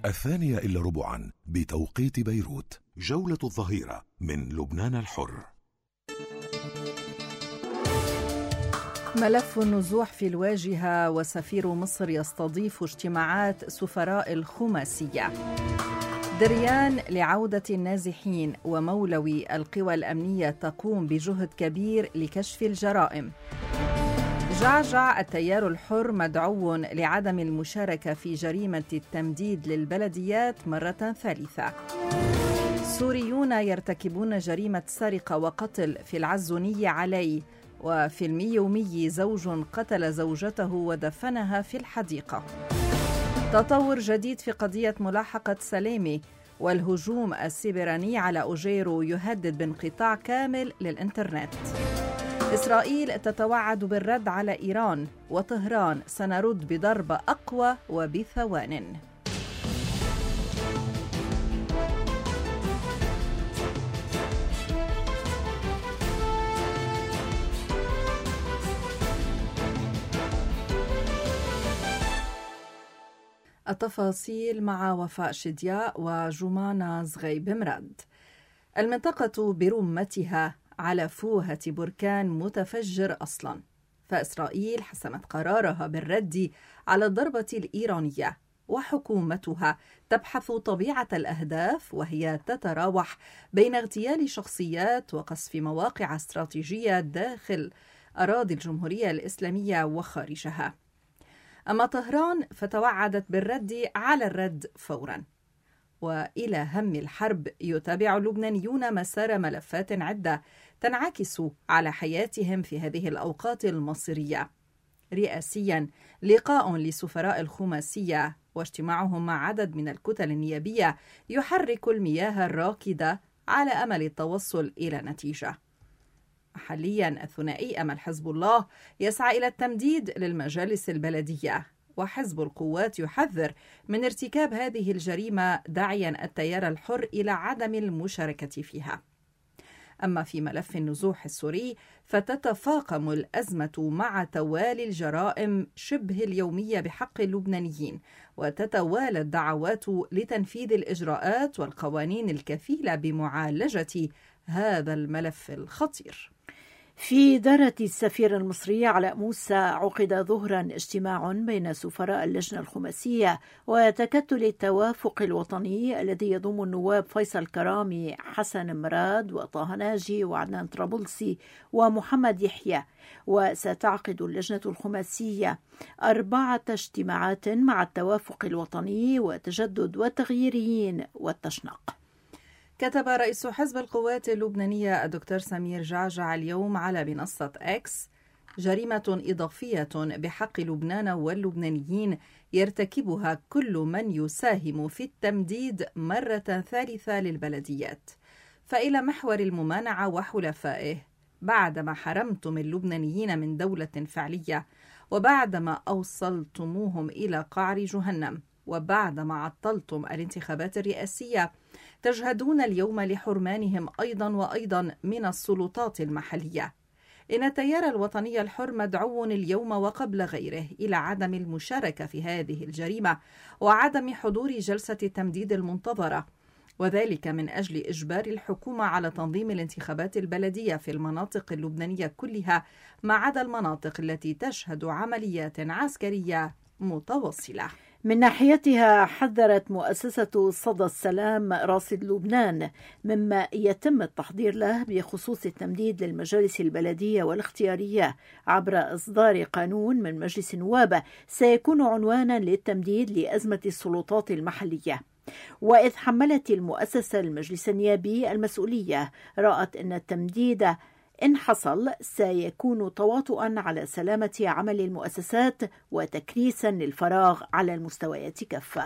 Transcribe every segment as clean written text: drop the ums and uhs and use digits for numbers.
2:15 بتوقيت بيروت. جولة الظهيرة من لبنان الحر. ملف النزوح في الواجهة، وسفير مصر يستضيف اجتماعات سفراء الخماسية. دريان لعودة النازحين، ومولوي القوى الأمنية تقوم بجهد كبير لكشف الجرائم. جعجع التيار الحر مدعو لعدم المشاركة في جريمة التمديد للبلديات مرة ثالثة. سوريون يرتكبون جريمة سرقة وقتل في العزونية علي. وفي الميومي زوج قتل زوجته ودفنها في الحديقة. تطور جديد في قضية ملاحقة سليمي، والهجوم السيبراني على أوجيرو يهدد بانقطاع كامل للإنترنت. إسرائيل تتوعد بالرد على إيران، وطهران سنرد بضربة أقوى وبثوان. التفاصيل مع وفاء شدياء وجمانة زغيب مراد. المنطقة برمتها على فوهة بركان متفجر أصلا، فإسرائيل حسمت قرارها بالرد على الضربة الإيرانية، وحكومتها تبحث طبيعة الأهداف، وهي تتراوح بين اغتيال شخصيات وقصف مواقع استراتيجية داخل أراضي الجمهورية الإسلامية وخارجها. أما طهران فتوعدت بالرد على الرد فوراً. وإلى هم الحرب يتابع اللبنانيون مسار ملفات عدة تنعكس على حياتهم في هذه الأوقات المصيرية. رئاسياً لقاء لسفراء الخماسية واجتماعهم مع عدد من الكتل النيابية يحرك المياه الراكدة على أمل التوصل إلى نتيجة. محلياً الثنائي أمل حزب الله يسعى إلى التمديد للمجالس البلدية، وحزب القوات يحذر من ارتكاب هذه الجريمة، داعياً التيار الحر إلى عدم المشاركة فيها. أما في ملف النزوح السوري فتتفاقم الأزمة مع توالي الجرائم شبه اليومية بحق اللبنانيين، وتتوالى الدعوات لتنفيذ الإجراءات والقوانين الكفيلة بمعالجة هذا الملف الخطير. في دارة السفير المصري علاء موسى عقد ظهرا اجتماع بين سفراء اللجنة الخماسية وتكتل التوافق الوطني الذي يضم النواب فيصل كرامي، حسن مراد، وطه ناجي، وعدنان طرابلسي، ومحمد يحيى. وستعقد اللجنة الخماسية 4 اجتماعات مع التوافق الوطني وتجدد والتغييريين والتشنق. كتب رئيس حزب القوات اللبنانية الدكتور سمير جعجع اليوم على منصة إكس: جريمة إضافية بحق لبنان واللبنانيين يرتكبها كل من يساهم في التمديد مرة ثالثة للبلديات، فإلى محور الممانعة وحلفائه. بعدما حرمتم اللبنانيين من دولة فعلية، وبعدما أوصلتموهم إلى قعر جهنم، وبعدما عطلتم الانتخابات الرئاسية، تجهدون اليوم لحرمانهم أيضا من السلطات المحلية. إن التيار الوطني الحر مدعو اليوم وقبل غيره إلى عدم المشاركة في هذه الجريمة وعدم حضور جلسة التمديد المنتظرة، وذلك من أجل إجبار الحكومة على تنظيم الانتخابات البلدية في المناطق اللبنانية كلها، ما عدا المناطق التي تشهد عمليات عسكرية متواصلة. من ناحيتها حذرت مؤسسة صدى السلام راصد لبنان مما يتم التحضير له بخصوص التمديد للمجالس البلدية والاختيارية عبر إصدار قانون من مجلس النواب سيكون عنوانا للتمديد لأزمة السلطات المحلية. وإذ حملت المؤسسة المجلس النيابي المسؤولية، رأت أن التمديد إن حصل سيكون تواطؤا على سلامة عمل المؤسسات وتكريسا للفراغ على المستويات كافة.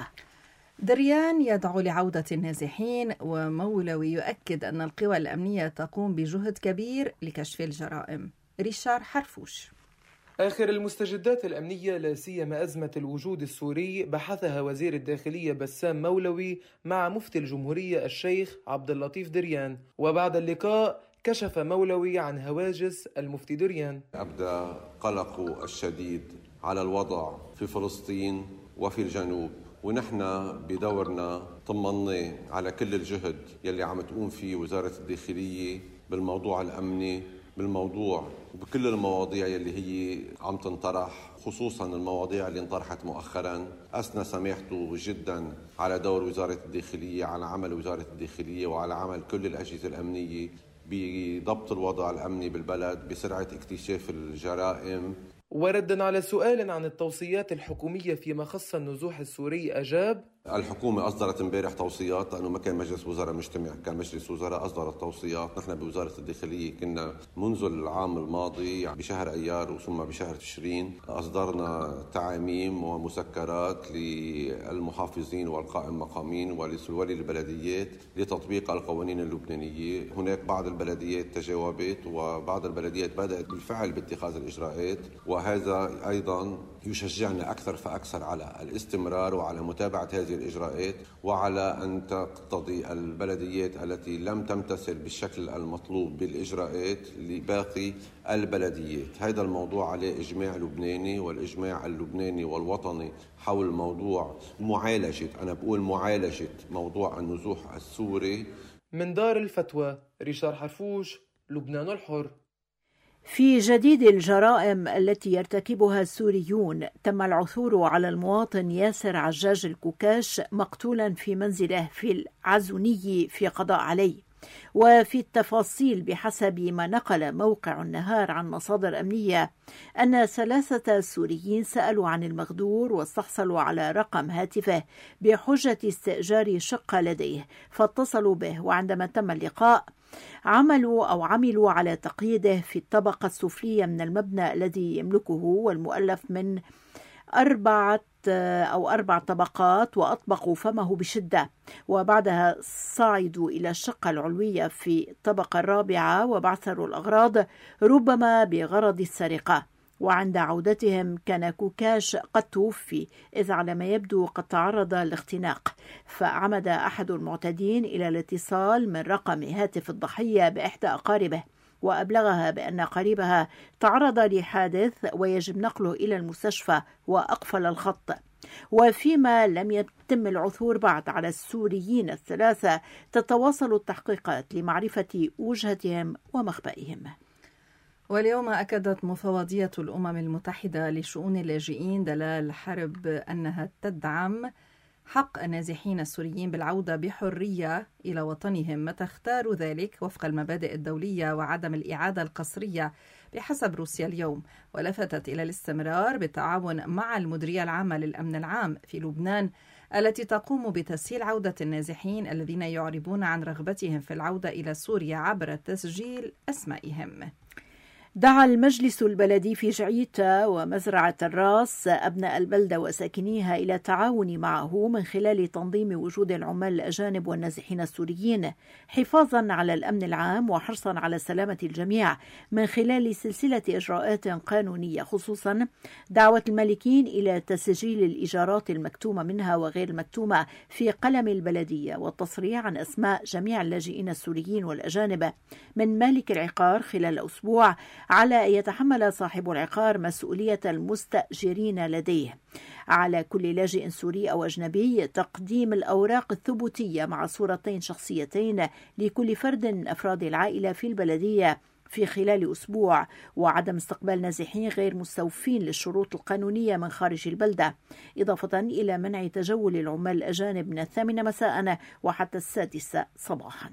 دريان يدعو لعودة النازحين، ومولوي يؤكد أن القوى الأمنية تقوم بجهد كبير لكشف الجرائم. ريشار حرفوش. آخر المستجدات الأمنية لا سيما أزمة الوجود السوري بحثها وزير الداخلية بسام مولوي مع مفتي الجمهورية الشيخ عبد اللطيف دريان. وبعد اللقاء كشف مولوي عن هواجس المفتي دريان. أبدى قلقه الشديد على الوضع في فلسطين وفي الجنوب ونحن بدورنا طمنا على كل الجهد يلي عم تقوم فيه وزارة الداخلية بالموضوع الأمني، بالموضوع وبكل المواضيع يلي هي عم تنطرح، خصوصا المواضيع اللي انطرحت مؤخرا. أثنى سماحته جدا على دور وزارة الداخلية، على عمل وزارة الداخلية وعلى عمل كل الأجهزة الأمنية بضبط الوضع الأمني بالبلد، بسرعة اكتشاف الجرائم. وردا على سؤال عن التوصيات الحكومية فيما خص النزوح السوري أجاب: الحكومة أصدرت امبارح توصيات، لأنه ما كان مجلس وزراء مجتمع، كان مجلس وزراء أصدر التوصيات. نحن بوزارة الداخلية كنا منذ العام الماضي بشهر أيار وثم بشهر تشرين أصدرنا تعاميم ومسكرات للمحافظين والقائم مقامين وللبلديات لتطبيق القوانين اللبنانية. هناك بعض البلديات تجاوبت وبعض البلديات بدأت بالفعل باتخاذ الإجراءات، وهذا أيضا يشجعنا أكثر فأكثر على الاستمرار وعلى متابعة هذه الإجراءات، وعلى أن تقتضي البلديات التي لم تمتثل بالشكل المطلوب بالإجراءات لباقي البلديات. هذا الموضوع عليه إجماع لبناني، والإجماع اللبناني والوطني حول موضوع معالجة موضوع النزوح السوري. من دار الفتوى ريشار حرفوش، لبنان الحر. في جديد الجرائم التي يرتكبها السوريون، تم العثور على المواطن ياسر عجاج الكوكاش مقتولا في منزله في العزوني في قضاء عليه. وفي التفاصيل بحسب ما نقل موقع النهار عن مصادر أمنية أن 3 سوريين سألوا عن المغدور واستحصلوا على رقم هاتفه بحجة استئجار شقة لديه، فاتصلوا به، وعندما تم اللقاء عملوا على تقييده في الطبقة السفلية من المبنى الذي يملكه، والمؤلف من 4 طبقات، وأطبقوا فمه بشدة، وبعدها صعدوا إلى الشقة العلوية في الطبقة 4 وبعثروا الأغراض ربما بغرض السرقة. وعند عودتهم كان كوكاش قد توفي، إذ على ما يبدو قد تعرض لاختناق، فعمد أحد المعتدين إلى الاتصال من رقم هاتف الضحية بإحدى أقاربه، وأبلغها بأن قريبها تعرض لحادث ويجب نقله إلى المستشفى، وأقفل الخط. وفيما لم يتم العثور بعد على السوريين ال3، تتواصل التحقيقات لمعرفة وجهتهم ومخبئهم. واليوم أكدت مفوضية الأمم المتحدة لشؤون اللاجئين دلال حرب أنها تدعم حق النازحين السوريين بالعودة بحرية إلى وطنهم متى اختاروا ذلك وفق المبادئ الدولية وعدم الإعادة القسرية بحسب روسيا اليوم، ولفتت إلى الاستمرار بالتعاون مع المديرية العامة للأمن العام في لبنان التي تقوم بتسهيل عودة النازحين الذين يعربون عن رغبتهم في العودة إلى سوريا عبر تسجيل أسمائهم. دعا المجلس البلدي في جعيتا ومزرعة الراس أبناء البلدة وساكنيها إلى التعاون معه من خلال تنظيم وجود العمال الأجانب والنازحين السوريين، حفاظا على الأمن العام وحرصا على سلامة الجميع من خلال سلسلة إجراءات قانونية، خصوصا دعوة المالكين إلى تسجيل الإيجارات المكتومة منها وغير المكتومة في قلم البلدية، والتصريح عن أسماء جميع اللاجئين السوريين والأجانب من مالك العقار خلال أسبوع، على أن يتحمل صاحب العقار مسؤولية المستأجرين لديه. على كل لاجئ سوري أو أجنبي تقديم الأوراق الثبوتية مع صورتين شخصيتين لكل فرد من أفراد العائلة في البلدية في خلال أسبوع، وعدم استقبال نازحين غير مستوفين للشروط القانونية من خارج البلدة، إضافة إلى منع تجول العمال الأجانب من 8 مساء وحتى 6 صباحا.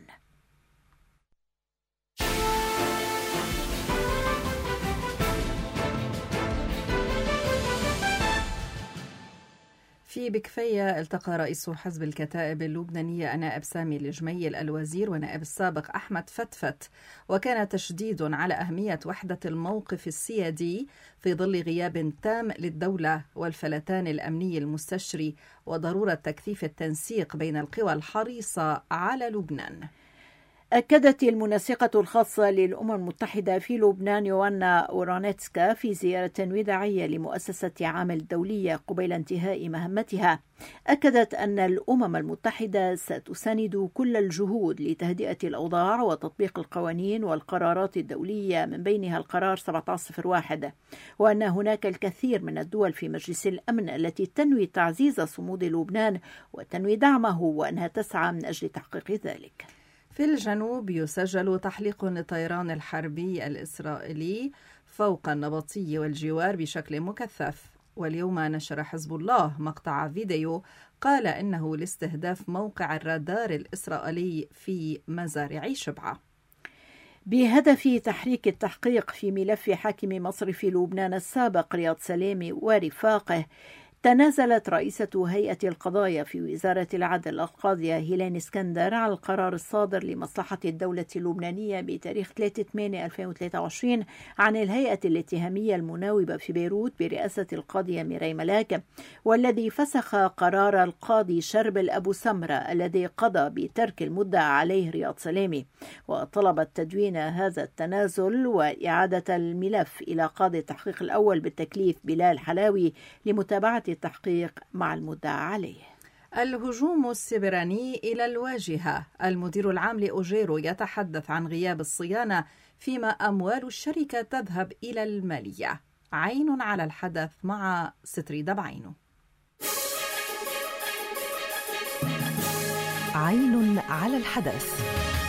في بكفية التقى رئيس حزب الكتائب اللبنانية نائب سامي الجميل الوزير ونائب السابق أحمد فتفت، وكان تشديد على أهمية وحدة الموقف السيادي في ظل غياب تام للدولة والفلتان الأمني المستشري، وضرورة تكثيف التنسيق بين القوى الحريصة على لبنان. أكدت المنسقة الخاصة للأمم المتحدة في لبنان يوانا أورانيتسكا في زيارة وداعية لمؤسسة عامل الدولية قبيل انتهاء مهمتها، أكدت أن الأمم المتحدة ستساند كل الجهود لتهدئة الأوضاع وتطبيق القوانين والقرارات الدولية من بينها القرار 1701، وأن هناك الكثير من الدول في مجلس الأمن التي تنوي تعزيز صمود لبنان وتنوي دعمه وأنها تسعى من أجل تحقيق ذلك. في الجنوب يسجل تحليق الطيران الحربي الإسرائيلي فوق النبطي والجوار بشكل مكثف، واليوم نشر حزب الله مقطع فيديو قال إنه لاستهداف موقع الرادار الإسرائيلي في مزارع شبعة. بهدف تحريك التحقيق في ملف حاكم مصرف لبنان السابق رياض سلامي ورفاقه، تنازلت رئيسة هيئة القضايا في وزارة العدل القاضية هيلين اسكندر على القرار الصادر لمصلحة الدولة اللبنانية بتاريخ 3/8/2023 عن الهيئة الاتهامية المناوبة في بيروت برئاسة القاضية ميراي ملاك، والذي فسخ قرار القاضي شربل أبو سمرة الذي قضى بترك المدعى عليه رياض سلامي، وطلبت تدوين هذا التنازل وإعادة الملف إلى قاضي التحقيق الأول بالتكليف بلال حلاوي لمتابعة التحقيق مع المدعى عليه. الهجوم السبراني إلى الواجهة. المدير العام لأوجيرو يتحدث عن غياب الصيانة فيما أموال الشركة تذهب إلى المالية. عين على الحدث مع ستري دبعينو. عين على الحدث.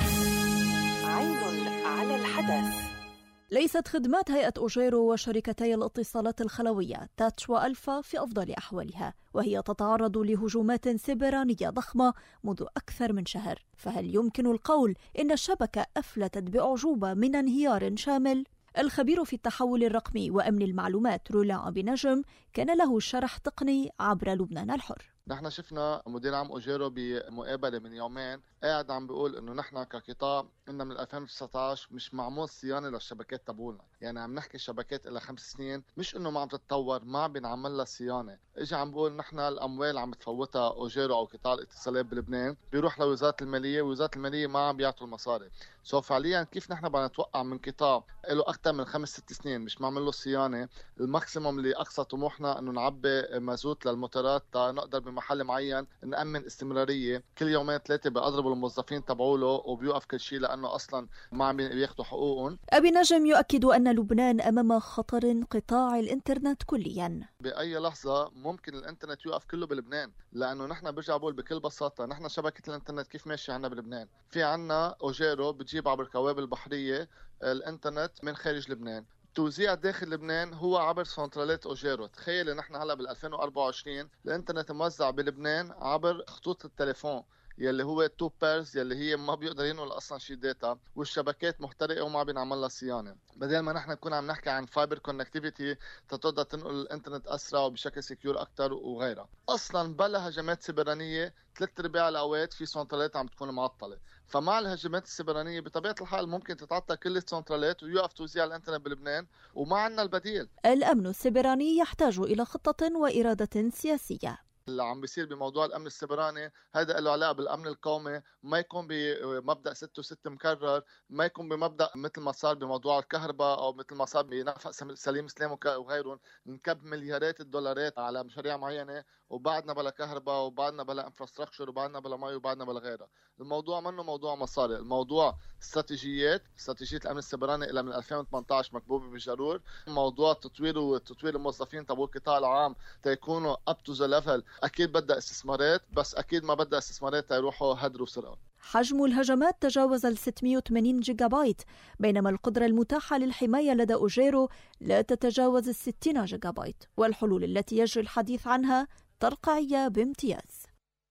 عين على الحدث. ليست خدمات هيئة أوجيرو وشركتي الاتصالات الخلوية تاتش وألفا في أفضل أحوالها، وهي تتعرض لهجومات سبرانية ضخمة منذ أكثر من شهر، فهل يمكن القول إن الشبكة أفلتت بأعجوبة من انهيار شامل؟ الخبير في التحول الرقمي وأمن المعلومات رولا أبي نجم كان له شرح تقني عبر لبنان الحر. نحن شفنا مدير عام أوجيرو بمقابلة من يومين قاعد عم بيقول انه نحن كقطاع إن من 2019 مش معمول صيانة للشبكات تبعولنا، يعني عم نحكي الشبكات إلى 5 سنين، مش انه ما عم تتطور، ما عم بينعمل لها صيانة. اجى عم بيقول نحن الاموال عم تفوتها أوجيرو او قطاع الاتصالات بلبنان بيروح لوزارة المالية، ووزارة المالية ما عم بيعطوا المصاري. فعليا كيف نحن بدنا نتوقع من قطاع له اكثر من 5-6 سنين مش معمل له صيانة؟ الماكسيموم اللي اقصى طموحنا انه نعبي مازوت للموتورات نقدر بمحل معين نأمن استمرارية. كل يومين 3 بيضربوا الموظفين تبعوله وبيوقف كل شيء لانه اصلا ما عم بياخذوا حقوقهم. أبي نجم يؤكد ان لبنان امام خطر انقطاع الانترنت كليا. باي لحظة ممكن الانترنت يوقف كله بلبنان، لانه نحن برجع بقول بكل بساطة نحن شبكة الانترنت كيف ماشي عنا بلبنان؟ في عنا أوجيرو بتجيب عبر الكوابل البحرية الانترنت من خارج لبنان، توزيع داخل لبنان هو عبر سنترالات أوجيرو. تخيل نحن هلا بال 2024 الانترنت موزع بلبنان عبر خطوط التليفون يلي هو 2 بيرز يلي هي ما بيقدر ينقل اصلا شي داتا، والشبكات محترقه وما بينعمل لها صيانه. بدل ما نحن نكون عم نحكي عن فايبر كونكتيفيتي تقدر تنقل الانترنت اسرع وبشكل سكيور اكثر وغيرها. اصلا بلا هجمات سيبرانيه 3/4 الاوقات في سنترالات عم تكون معطله، فمع الهجمات السيبرانيه بطبيعه الحال ممكن تتعطل كل السنترالات ويوقف توزيع الانترنت بلبنان وما عندنا البديل. الامن السيبراني يحتاج الى خطه واراده سياسيه. اللي عم بيصير بموضوع الامن السيبراني هذا له علاقه بالامن القومي، ما يكون بمبدا 6 مكرر، ما يكون بمبدا مثل ما صار بموضوع الكهرباء او مثل ما صار بنفق سليم سلام وغيرهم، نكب مليارات الدولارات على مشاريع معينه وبعدنا بلا كهرباء وبعدنا بلا انفراستراكشر وبعدنا بلا مي وبعدنا بلا غيرها. الموضوع منه موضوع مصاري، الموضوع استراتيجيه الامن السيبراني الى من 2018 مكبوبه بالجرور. موضوع تطوير الموظفين تبع القطاع العام تيكونوا اب تو ذا ليفل، اكيد بدها استثمارات، بس اكيد ما بدها استثمارات تيروحوا هدر وسرقه. حجم الهجمات تجاوز 680 جيجا بايت، بينما القدرة المتاحة للحماية لدى أوجيرو لا تتجاوز 60 جيجا بايت، والحلول التي يجري الحديث عنها ترقيعية بامتياز.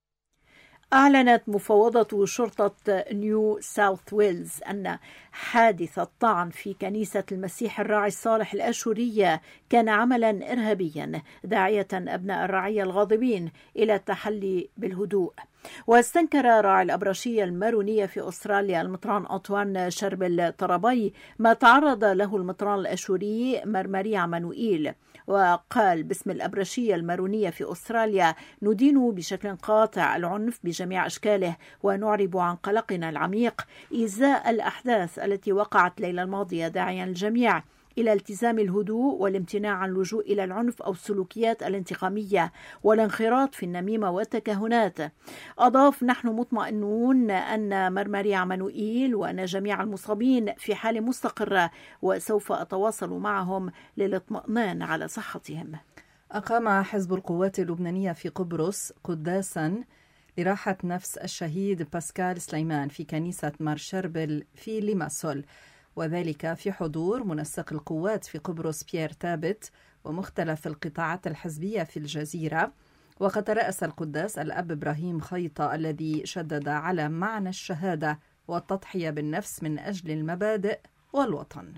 أعلنت مفوضة شرطة نيو ساوث ويلز أن حادث الطعن في كنيسة المسيح الراعي الصالح الأشورية كان عملا إرهابيا، داعية أبناء الرعية الغاضبين إلى التحلي بالهدوء. واستنكر راعي الأبرشية المارونية في أستراليا المطران أنطوان شربل طرابي ما تعرض له المطران الأشوري مرمري عمانوئيل، وقال باسم الأبرشية المارونية في أستراليا: ندين بشكل قاطع العنف بجميع أشكاله، ونعرب عن قلقنا العميق إزاء الأحداث التي وقعت ليلة الماضية، داعيا الجميع إلى التزام الهدوء والامتناع عن اللجوء إلى العنف أو السلوكيات الانتقامية والانخراط في النميمة والتكهنات. أضاف: نحن مطمئنون أن مرمري عمانوئيل وأن جميع المصابين في حالة مستقرة، وسوف أتواصل معهم للاطمئنان على صحتهم. أقام حزب القوات اللبنانية في قبرص قداسا لراحة نفس الشهيد باسكال سليمان في كنيسة مار شربل في ليماسول، وذلك في حضور منسق القوات في قبرص بيير تابت ومختلف القطاعات الحزبية في الجزيرة. وقد رأس القداس الأب إبراهيم خيطة الذي شدد على معنى الشهادة والتضحية بالنفس من أجل المبادئ والوطن.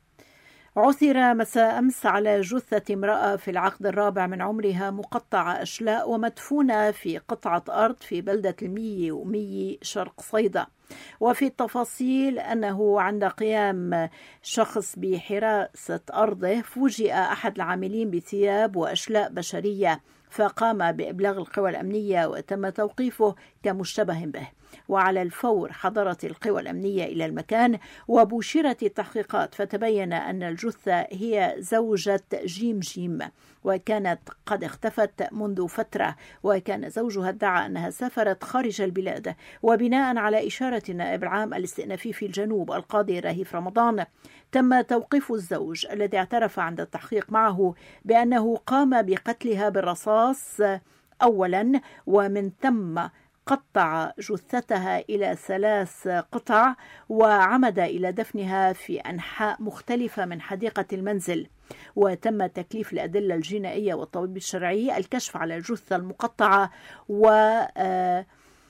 عثر مساء أمس على جثة امرأة في العقد الرابع من عمرها مقطعة أشلاء ومدفونة في قطعة أرض في بلدة المية ومية شرق صيدا. وفي التفاصيل أنه عند قيام شخص بحراسة أرضه فوجئ أحد العاملين بثياب وأشلاء بشرية، فقام بإبلاغ القوى الأمنية وتم توقيفه كمشتبه به. وعلى الفور حضرت القوى الأمنية إلى المكان وبشرت التحقيقات، فتبين أن الجثة هي زوجة جيم، وكانت قد اختفت منذ فترة، وكان زوجها ادعى أنها سافرت خارج البلاد. وبناء على إشارة النائب العام الاستئنافي في الجنوب القاضي رهيف رمضان، تم توقيف الزوج الذي اعترف عند التحقيق معه بأنه قام بقتلها بالرصاص أولا، ومن ثم قطع جثتها إلى 3 قطع وعمد إلى دفنها في أنحاء مختلفة من حديقة المنزل. وتم تكليف الأدلة الجنائية والطبيب الشرعي الكشف على الجثة المقطعة وإذن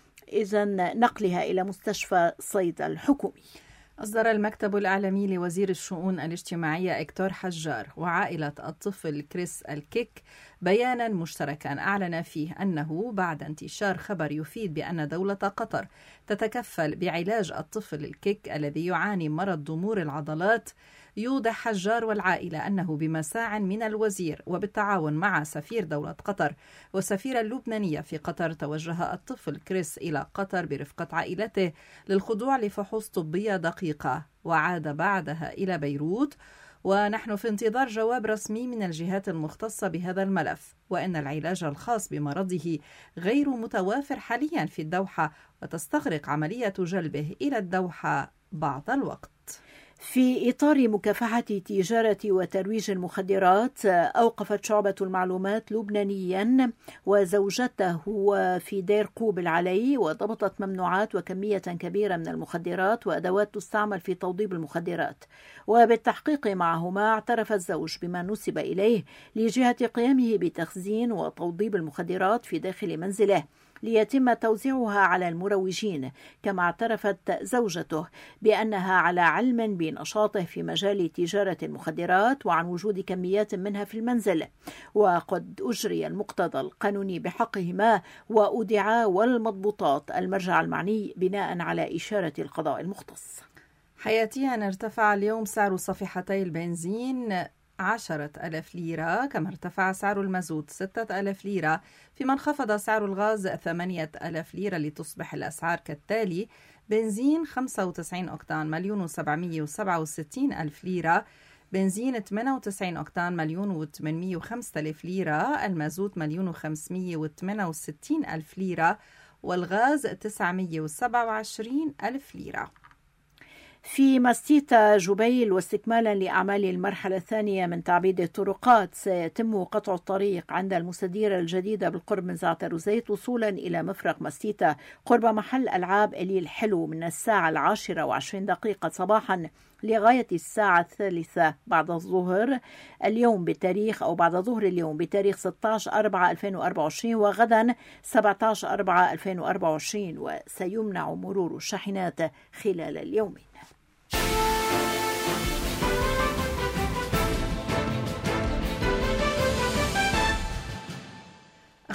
نقلها إلى مستشفى صيدا الحكومي. أصدر المكتب الإعلامي لوزير الشؤون الاجتماعية إكتور حجار وعائلة الطفل كريس الكيك بيانا مشتركا أعلن فيه أنه بعد انتشار خبر يفيد بأن دولة قطر تتكفل بعلاج الطفل الكيك الذي يعاني مرض ضمور العضلات، يوضح حجار والعائلة أنه بمساع من الوزير وبالتعاون مع سفير دولة قطر والسفيرة اللبنانية في قطر توجه الطفل كريس إلى قطر برفقة عائلته للخضوع لفحوص طبية دقيقة، وعاد بعدها إلى بيروت. ونحن في انتظار جواب رسمي من الجهات المختصة بهذا الملف، وإن العلاج الخاص بمرضه غير متوافر حاليا في الدوحة، وتستغرق عملية جلبه إلى الدوحة بعض الوقت. في إطار مكافحة تجارة وترويج المخدرات، أوقفت شعبة المعلومات لبنانيا وزوجته في دير قوب العلي، وضبطت ممنوعات وكمية كبيرة من المخدرات وأدوات تستعمل في توضيب المخدرات. وبالتحقيق معهما اعترف الزوج بما نسب إليه لجهة قيامه بتخزين وتوضيب المخدرات في داخل منزله ليتم توزيعها على المروجين. كما اعترفت زوجته بأنها على علم بنشاطه في مجال تجارة المخدرات وعن وجود كميات منها في المنزل، وقد أجري المقتضى القانوني بحقهما وأودعا والمضبوطات المرجع المعني بناء على إشارة القضاء المختص. حياتيا ارتفع اليوم سعر صفيحتي البنزين 10,000 ليرة، كما ارتفع سعر المازوت 6,000 ليرة، فيما انخفض سعر الغاز 8,000 ليرة لتصبح الأسعار كالتالي: بنزين 95 أوكتان 1,767,000 ليرة، بنزين 98 أوكتان 1,805,000 ليرة، المازوت 1,568,000 ليرة، والغاز 927,000 ليرة. في ماستيتا جبيل، واستكمالا لأعمال المرحلة الثانية من تعبيد الطرقات، سيتم قطع الطريق عند المستديرة الجديدة بالقرب من زعتر وزيت وصولا إلى مفرق ماستيتا قرب محل ألعاب إلي الحلو من الساعة 10:20 صباحا لغاية الساعة 3 بعد الظهر اليوم بتاريخ أو بعد ظهر اليوم بتاريخ 16/4/2024 وغدا 17/4/2024، وسيمنع مرور الشاحنات خلال اليومين.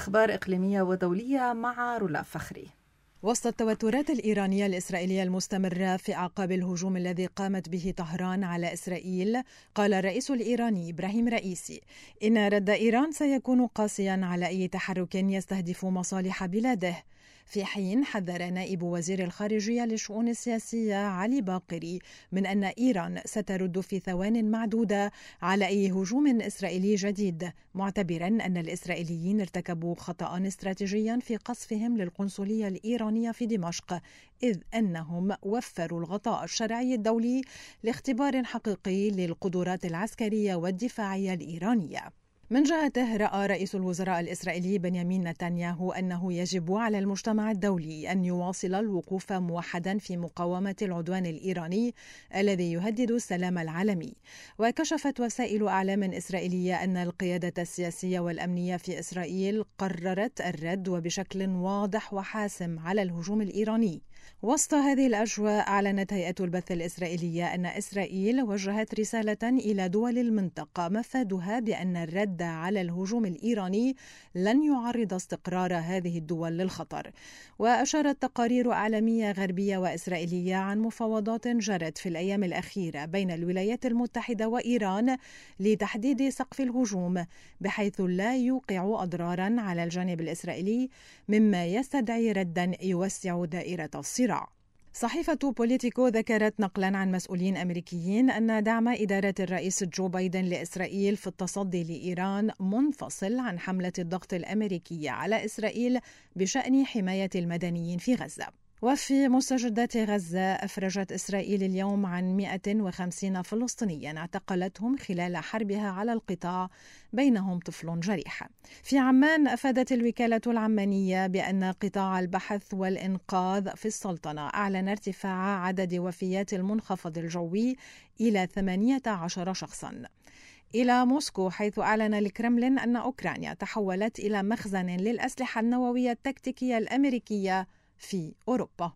أخبار إقليمية ودولية مع رولا فخري. وسط التوترات الإيرانية الإسرائيلية المستمرة في أعقاب الهجوم الذي قامت به طهران على إسرائيل، قال الرئيس الإيراني إبراهيم رئيسي إن رد إيران سيكون قاسيا على أي تحرك يستهدف مصالح بلاده، في حين حذر نائب وزير الخارجية للشؤون السياسية علي باقري من أن إيران سترد في ثوان معدودة على أي هجوم إسرائيلي جديد، معتبرا أن الإسرائيليين ارتكبوا خطأ استراتيجيا في قصفهم للقنصلية الإيرانية في دمشق، إذ أنهم وفروا الغطاء الشرعي الدولي لاختبار حقيقي للقدرات العسكرية والدفاعية الإيرانية. من جهته رأى رئيس الوزراء الإسرائيلي بنيامين نتنياهو أنه يجب على المجتمع الدولي أن يواصل الوقوف موحدا في مقاومة العدوان الإيراني الذي يهدد السلام العالمي. وكشفت وسائل أعلام إسرائيلية أن القيادة السياسية والأمنية في إسرائيل قررت الرد وبشكل واضح وحاسم على الهجوم الإيراني. وسط هذه الأجواء أعلنت هيئة البث الإسرائيلية أن إسرائيل وجهت رسالة إلى دول المنطقة مفادها بأن الرد على الهجوم الإيراني لن يعرض استقرار هذه الدول للخطر. وأشارت تقارير إعلامية غربية وإسرائيلية عن مفاوضات جرت في الأيام الأخيرة بين الولايات المتحدة وإيران لتحديد سقف الهجوم بحيث لا يوقع أضرارا على الجانب الإسرائيلي، مما يستدعي ردا يوسع دائرة الصراع. صحيفة بوليتيكو ذكرت نقلا عن مسؤولين أمريكيين أن دعم إدارة الرئيس جو بايدن لإسرائيل في التصدي لإيران منفصل عن حملة الضغط الأمريكية على إسرائيل بشأن حماية المدنيين في غزة. وفي مستجدات غزة، أفرجت إسرائيل اليوم عن 150 فلسطينيا اعتقلتهم خلال حربها على القطاع، بينهم طفل جريح. في عمان، أفادت الوكالة العمانية بأن قطاع البحث والإنقاذ في السلطنة أعلن ارتفاع عدد وفيات المنخفض الجوي إلى 18 شخصا. إلى موسكو، حيث أعلن الكرملين أن أوكرانيا تحولت إلى مخزن للأسلحة النووية التكتيكية الأمريكية في أوروبا.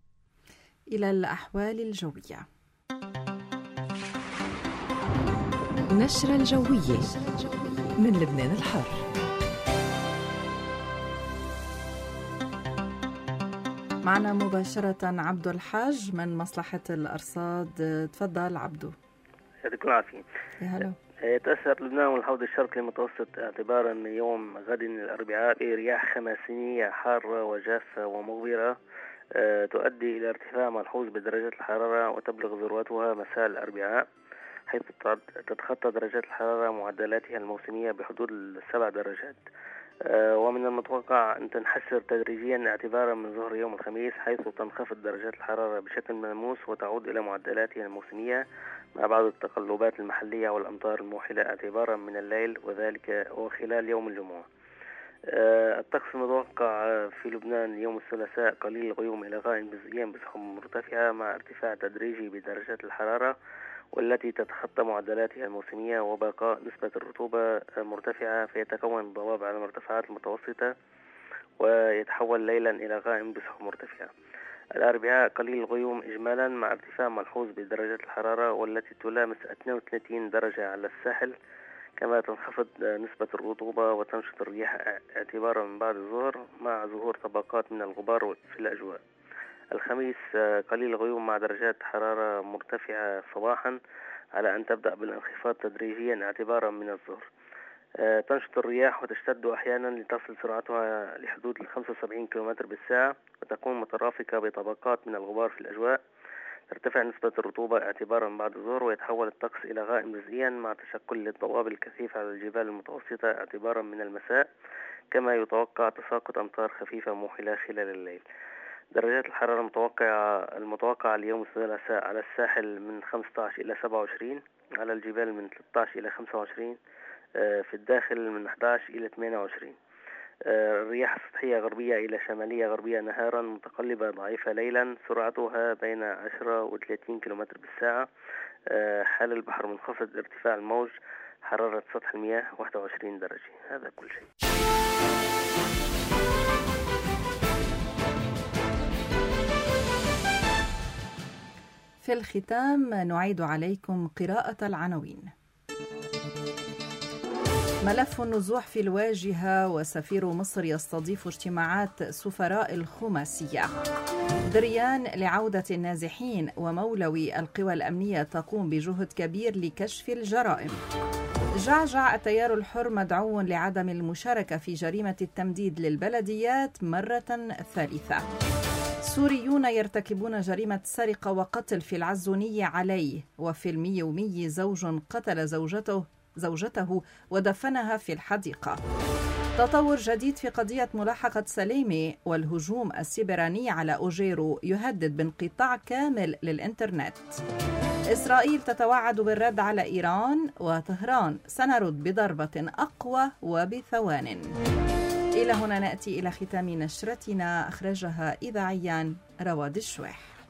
إلى الأحوال الجوية. نشرة الجوية من لبنان الحر. معنا مباشرة عبدو الحاج من مصلحة الأرصاد. تفضل عبدو. يعطيكم العافية. يا هلا. يتأثر لبنان والحوض الشرقي المتوسط اعتبارا من يوم غد الأربعاء برياح خماسينية حارة وجافة ومغبرة تؤدي إلى ارتفاع ملحوظ بدرجات الحرارة، وتبلغ ذروتها مساء الأربعاء، حيث تتخطى درجات الحرارة معدلاتها الموسمية بحدود 7 درجات. ومن المتوقع أن تنحسر تدريجيا اعتبارا من ظهر يوم الخميس، حيث تنخفض درجات الحرارة بشكل ملموس وتعود إلى معدلاتها الموسمية مع بعض التقلبات المحلية والأمطار الموحلة اعتبارا من الليل، وذلك وخلال يوم الجمعة. الطقس المتوقع في لبنان يوم الثلاثاء قليل الغيوم إلى غائم جزئيا بسحب مرتفعة مع ارتفاع تدريجي بدرجات الحرارة والتي تتخطى معدلاتها الموسمية، وبقاء نسبة الرطوبة مرتفعة، فيتكون الضباب على المرتفعات المتوسطة ويتحول ليلا إلى غائم بسحب مرتفعة. الأربعاء قليل الغيوم إجمالا مع ارتفاع ملحوظ بدرجات الحرارة والتي تلامس 32 درجة على الساحل، كما تنخفض نسبة الرطوبة وتنشط الرياح اعتبارا من بعد الظهر مع ظهور طبقات من الغبار في الأجواء. الخميس قليل الغيوم مع درجات حرارة مرتفعة صباحا، على أن تبدأ بالانخفاض تدريجيا اعتبارا من الظهر. تنشط الرياح وتشتد أحيانا لتصل سرعتها لحدود 75 كم بالساعة، وتكون مترافقة بطبقات من الغبار في الأجواء. ترتفع نسبة الرطوبة اعتبارا بعد الظهر، ويتحول الطقس إلى غائم جزئيا مع تشكل الضباب الكثيف على الجبال المتوسطة اعتبارا من المساء، كما يتوقع تساقط أمطار خفيفة موحلة خلال الليل. درجات الحرارة المتوقعة اليوم الثلاثاء على الساحل من 15 إلى 27، على الجبال من 13 إلى 25، في الداخل من 11 إلى 28. الرياح السطحية غربية إلى شمالية غربية نهارا، متقلبة ضعيفة ليلا، سرعتها بين 10 و 30 كم بالساعة. حال البحر منخفض، ارتفاع الموج، حرارة سطح المياه 21 درجة. هذا كل شيء. في الختام نعيد عليكم قراءة العناوين. ملف النزوح في الواجهة وسفير مصر يستضيف اجتماعات سفراء الخماسية. دريان لعودة النازحين ومولوي القوى الأمنية تقوم بجهد كبير لكشف الجرائم. جعجع التيار الحر مدعو لعدم المشاركة في جريمة التمديد للبلديات مرة ثالثة. سوريون يرتكبون جريمة سرقة وقتل في العزونية عليه. وفي الميومي زوج قتل زوجته ودفنها في الحديقة. تطور جديد في قضية ملاحقة سليمي، والهجوم السيبراني على أوجيرو يهدد بانقطاع كامل للإنترنت. إسرائيل تتوعد بالرد على إيران، وطهران سنرد بضربة أقوى وبثوان. إلى هنا نأتي إلى ختام نشرتنا، أخرجها إذاعيا رواد الشويح.